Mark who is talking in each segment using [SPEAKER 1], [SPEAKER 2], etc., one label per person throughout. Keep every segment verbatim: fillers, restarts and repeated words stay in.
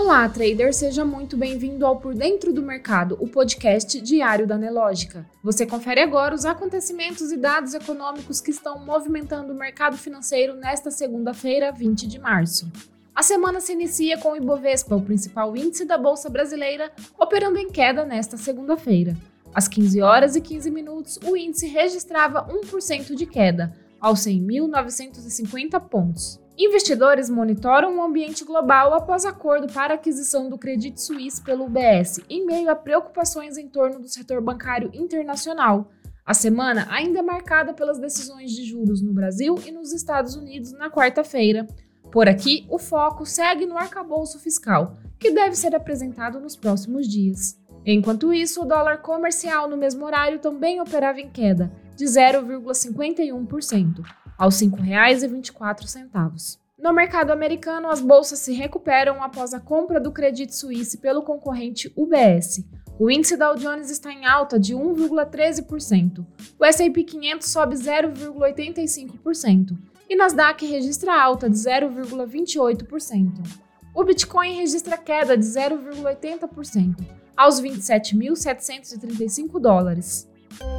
[SPEAKER 1] Olá, trader! Seja muito bem-vindo ao Por Dentro do Mercado, o podcast diário da Nelogica. Você confere agora os acontecimentos e dados econômicos que estão movimentando o mercado financeiro nesta segunda-feira, vinte de março. A semana se inicia com o Ibovespa, o principal índice da Bolsa Brasileira, operando em queda nesta segunda-feira. Às quinze horas e quinze minutos, o índice registrava um por cento de queda, aos cem mil novecentos e cinquenta pontos. Investidores monitoram o ambiente global após acordo para a aquisição do Credit Suisse pelo U B S, em meio a preocupações em torno do setor bancário internacional. A semana ainda é marcada pelas decisões de juros no Brasil e nos Estados Unidos na quarta-feira. Por aqui, o foco segue no arcabouço fiscal, que deve ser apresentado nos próximos dias. Enquanto isso, o dólar comercial no mesmo horário também operava em queda, de zero vírgula cinquenta e um por cento. aos cinco reais e vinte e quatro centavos. No mercado americano, as bolsas se recuperam após a compra do Credit Suisse pelo concorrente U B S. O índice Dow Jones está em alta de um vírgula treze por cento. O S e P quinhentos sobe zero vírgula oitenta e cinco por cento e Nasdaq registra alta de zero vírgula vinte e oito por cento. O Bitcoin registra queda de zero vírgula oitenta por cento, aos vinte e sete mil setecentos e trinta e cinco dólares.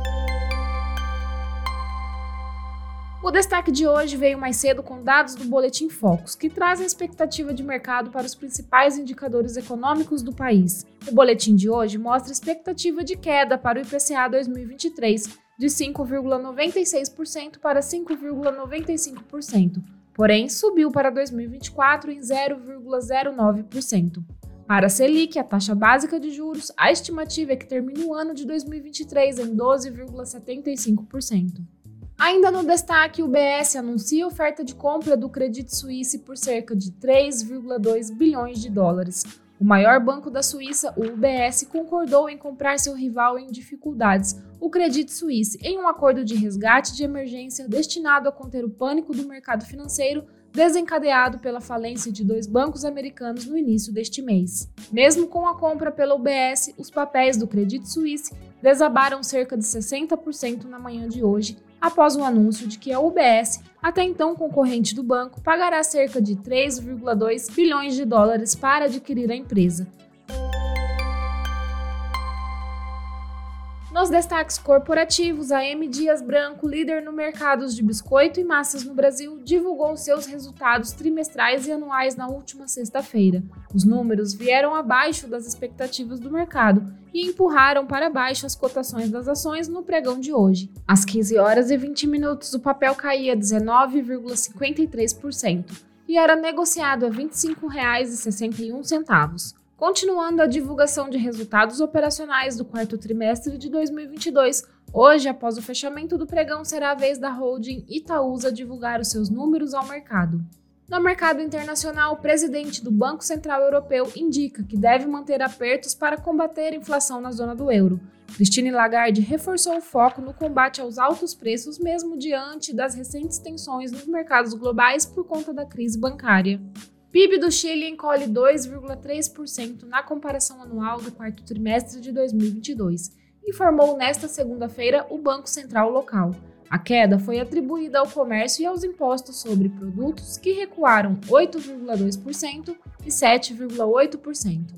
[SPEAKER 1] O destaque de hoje veio mais cedo com dados do Boletim Focus, que traz a expectativa de mercado para os principais indicadores econômicos do país. O boletim de hoje mostra expectativa de queda para o I P C A dois mil e vinte e três de cinco vírgula noventa e seis por cento para cinco vírgula noventa e cinco por cento, porém subiu para dois mil e vinte e quatro em zero vírgula zero nove por cento. Para a Selic, a taxa básica de juros, a estimativa é que termine o ano de dois mil e vinte e três em doze vírgula setenta e cinco por cento. Ainda no destaque, o U B S anuncia oferta de compra do Credit Suisse por cerca de três vírgula dois bilhões de dólares. O maior banco da Suíça, o U B S, concordou em comprar seu rival em dificuldades, o Credit Suisse, em um acordo de resgate de emergência destinado a conter o pânico do mercado financeiro desencadeado pela falência de dois bancos americanos no início deste mês. Mesmo com a compra pela U B S, os papéis do Credit Suisse desabaram cerca de sessenta por cento na manhã de hoje, após o anúncio de que a U B S, até então concorrente do banco, pagará cerca de três vírgula dois bilhões de dólares para adquirir a empresa. Nos destaques corporativos, a M. Dias Branco, líder no mercado de biscoito e massas no Brasil, divulgou seus resultados trimestrais e anuais na última sexta-feira. Os números vieram abaixo das expectativas do mercado e empurraram para baixo as cotações das ações no pregão de hoje. Às quinze horas e vinte minutos, o papel caía dezenove vírgula cinquenta e três por cento e era negociado a vinte e cinco reais e sessenta e um centavos. Continuando a divulgação de resultados operacionais do quarto trimestre de dois mil e vinte e dois, hoje, após o fechamento do pregão, será a vez da holding Itaúsa divulgar os seus números ao mercado. No mercado internacional, o presidente do Banco Central Europeu indica que deve manter apertos para combater a inflação na zona do euro. Christine Lagarde reforçou o foco no combate aos altos preços, mesmo diante das recentes tensões nos mercados globais por conta da crise bancária. P I B do Chile encolhe dois vírgula três por cento na comparação anual do quarto trimestre de dois mil e vinte e dois, informou nesta segunda-feira o Banco Central local. A queda foi atribuída ao comércio e aos impostos sobre produtos, que recuaram oito vírgula dois por cento e sete vírgula oito por cento.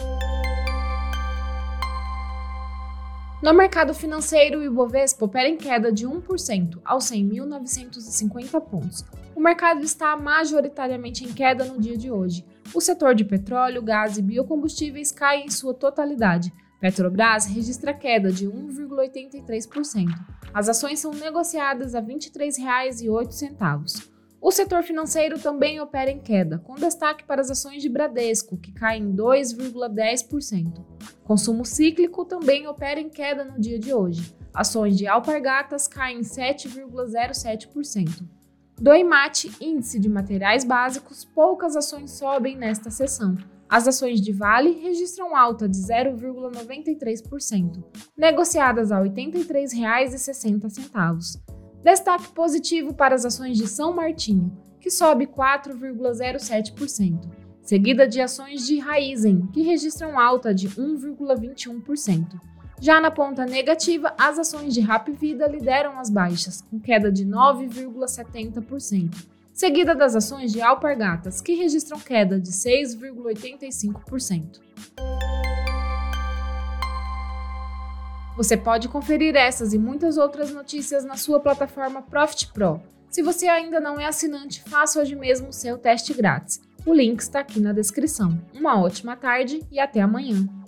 [SPEAKER 1] No mercado financeiro, o Ibovespa opera em queda de um por cento, aos cem mil novecentos e cinquenta pontos. O mercado está majoritariamente em queda no dia de hoje. O setor de petróleo, gás e biocombustíveis cai em sua totalidade. Petrobras registra queda de um vírgula oitenta e três por cento. As ações são negociadas a vinte e três reais e oito centavos. O setor financeiro também opera em queda, com destaque para as ações de Bradesco, que caem dois vírgula dez por cento. Consumo cíclico também opera em queda no dia de hoje. Ações de Alpargatas caem sete vírgula zero sete por cento. Do I M A T, índice de materiais básicos, poucas ações sobem nesta sessão. As ações de Vale registram alta de zero vírgula noventa e três por cento, negociadas a oitenta e três reais e sessenta centavos. Destaque positivo para as ações de São Martinho, que sobe quatro vírgula zero sete por cento, seguida de ações de Raízen, que registram alta de um vírgula vinte e um por cento. Já na ponta negativa, as ações de Hapvida lideram as baixas, com queda de nove vírgula setenta por cento, seguida das ações de Alpargatas, que registram queda de seis vírgula oitenta e cinco por cento. Você pode conferir essas e muitas outras notícias na sua plataforma Profit Pro. Se você ainda não é assinante, faça hoje mesmo o seu teste grátis. O link está aqui na descrição. Uma ótima tarde e até amanhã!